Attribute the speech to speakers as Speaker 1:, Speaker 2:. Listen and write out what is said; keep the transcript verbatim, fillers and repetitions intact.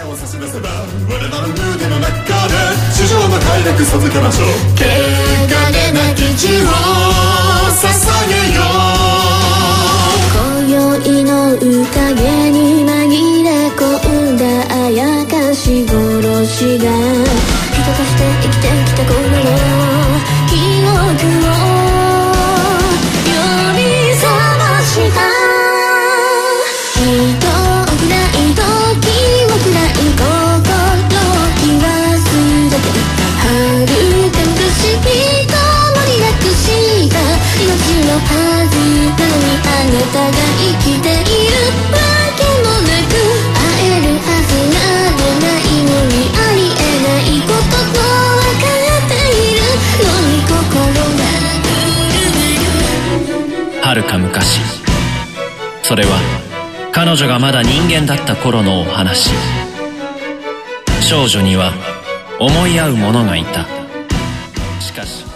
Speaker 1: を差し出せば我らの胸の中で地上の快楽授けましょう。汚れなき血を捧げよ
Speaker 2: う。今宵の宴に紛れ込んだあやかし殺しが人として生きてきた頃の記憶を呼び覚ました。人をくらい時をくらい心言わすだけはるか昔人もりなくした命のはずなのにあなたが生きているわけもなく会えるはずなどないのにありえないことと分かっているのに心が
Speaker 3: はるか昔、それは彼女がまだ人間だった頃のお話。少女には思い合う者がいた。しかし